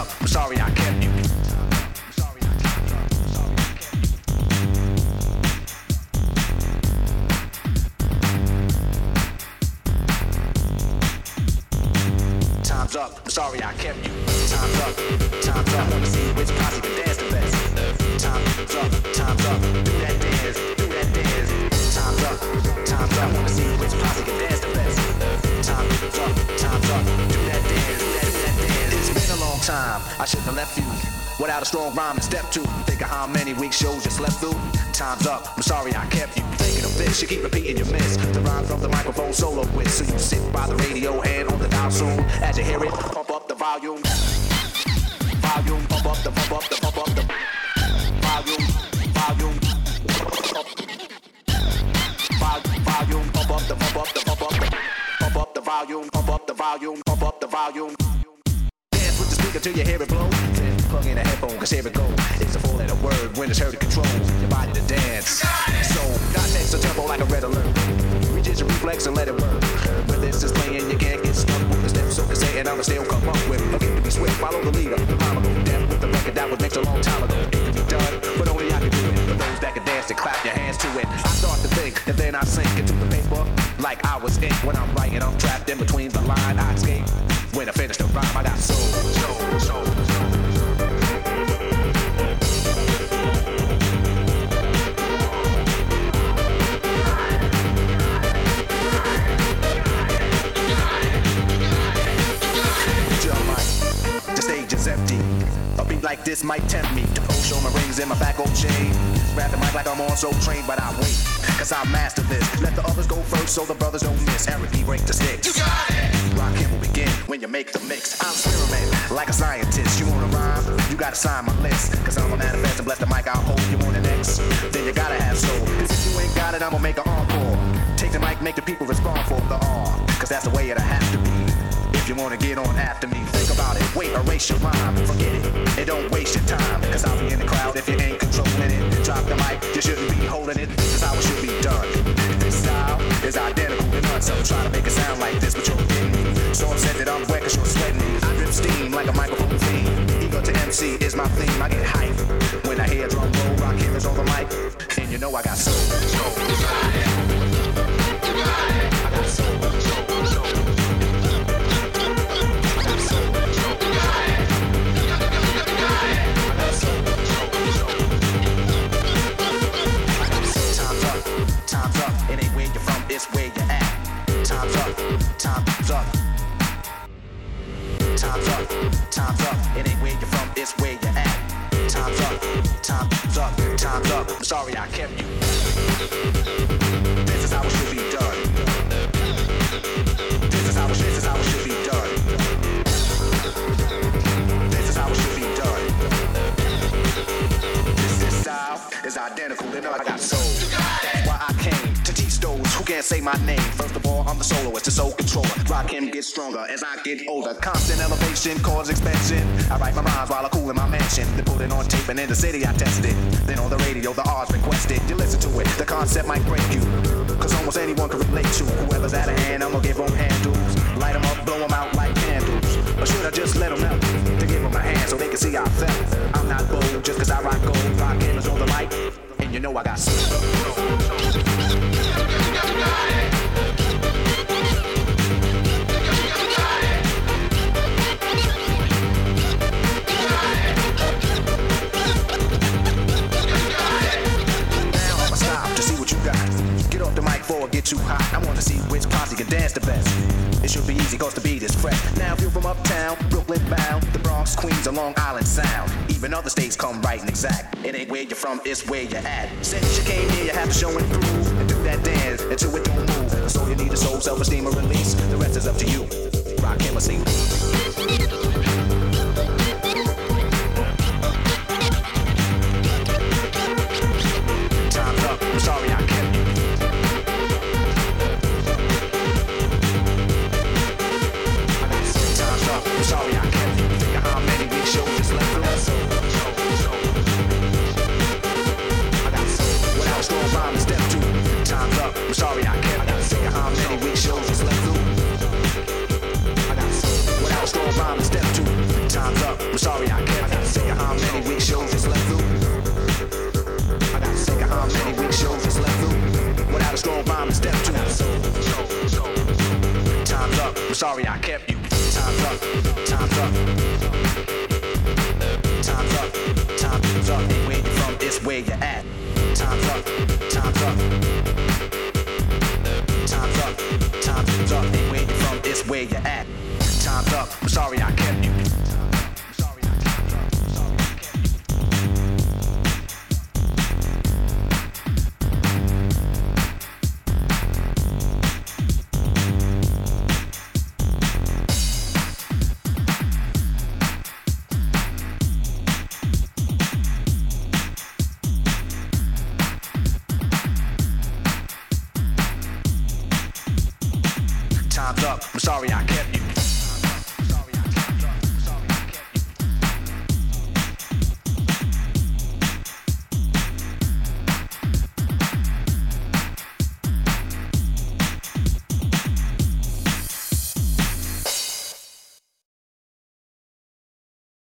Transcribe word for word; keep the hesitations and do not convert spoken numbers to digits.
up. I'm sorry I kept you. Time's up. I'm sorry I kept you. Time's up. Time's up. I wanna see which posse can dance the best. Time's up. Time's up. Do that dance. Do that dance. Time's up. Time's up. I wanna see which posse can dance the best. Time's up. Time's up. Do that dance. Do that, do that dance. It's been a long time. I shouldn't have left you without a strong rhyme and step two. Think of how many weak shows you slept through. Time's up. I'm sorry I kept you. Thinking of this, you keep repeating your miss. The rhyme from the microphone solo with. So you sit by the radio and on the dial soon. As you hear it, pump up the volume. Volume, pump up the, pump up the, pump up the volume, volume. Volume, volume, pump up the, pump up the, pump up the, pump up the volume, pump up the volume, pump up the volume. Dance with the speaker till you hear it blow. Then plug in a headphone, cause here it go. It's a four-letter word when it's heard to control your body to dance. So, not next to tempo like a red alert. Reach your reflex and let it work. When this is playing, you can't get stuck with the steps. So can say, and I'ma still come up with it. Okay, to be swift, follow the leader. The mama go deaf with the record that was mixed a long time ago. It can be done, but only I can do it. For those that can dance and clap your hands to it. I start to think, and then I sink into the paper like I was ink. When I'm writing, I'm trapped in between the line. I escape. When I finish the rhyme, I got soul, soul, soul, soul. The stage is empty. A beat like this might tempt me to pull, show my rings in my back gold chain. Grab the mic like I'm on so trained, but I wait, cause I master this. Let the others go first so the brothers don't miss. Eric B. break the sticks. You got it! Rock him will begin when you make the mix. I'm experiment like a scientist. You wanna rhyme? You gotta sign my list. Cause I'm a manifest and bless the mic, I'll hold you on the next. Then you gotta have soul. Cause if you ain't got it, I'ma make an encore. Take the mic, make the people respond for the R. Cause that's the way it'll have to be. If you wanna get on after me, think about it. Wait, erase your rhyme, forget it. And don't waste your time, cause I'll be in the crowd if you ain't controlling it. Drop the mic, you shouldn't be holding it. Cause how it should be done. This style is identical to none. So try to make it sound like this, but you're getting me. So upset that I'm wet cause you're sweating me. I drip steam like a microphone theme. Ego to M C is my theme. I get hype when I hear drum roll. Rock hammers on the mic. And you know I got soul. Soul, you got it. You got it. I got soul, soul, soul. Time's up, it ain't where you're from, it's where you're at. Time's up, time's up. Time's up, time's up, it ain't where you're from, it's where you're at. Time's up, time's up, time's up. I'm sorry I kept you. This is how it should be done. This is how it, this is how it should be done. This is how it should be done. This, this style is identical to none. I got soul. That's why I came to teach those who can't say my name. First of all, I'm the soloist, the soul controller. Rock him gets stronger as I get older. Constant elevation, cause expansion. I write my rhymes while I cool in my mansion. Then put it on tape and in the city I test it. Then on the radio, the R's requested. You listen to it, the concept might break you. Cause almost anyone can relate to. Whoever's out of hand, I'ma give them handles. Light them up, blow them out like candles. Or should I just let them out? To give them a hand so they can see how I felt. I'm not bold just cause I rock gold. Rock hammers on the mic. And you know I got soul. Get off the mic before it get too hot. I want to see which posse can dance the best. It should be easy cause the beat is fresh. Now if you're from uptown, Brooklyn bound, the Bronx, Queens, or Long Island Sound, even other states come right and exact. It ain't where you're from, it's where you're at. Since you came here, you have to show and prove and do that dance until it don't move. So you need a soul, self-esteem, or release. The rest is up to you. Rock him or sing. Time's up, I'm sorry I kept you. Time's up, I'm sorry I kept you. Think of how many weak shows just left through. I got soul. Without a strong rhyme and step two. Time's up, I'm sorry I kept you. Think of how many weak shows just left through. I got soul. Without a strong rhyme and step two. I'm sorry I kept. I gotta say how many week shows is left through. I gotta say how many week shows is left through. Without a strong rhyme, step two. Time's up. I'm sorry I kept you. Time's up. Time's up. Time's up. Time's up. Ain't where you from, it's where you at. Time's up. Time's up. Time's up. Time's up. Ain't where you from, it's where you at. Time's up. I'm sorry I kept you. Time's up. I'm sorry I kept you.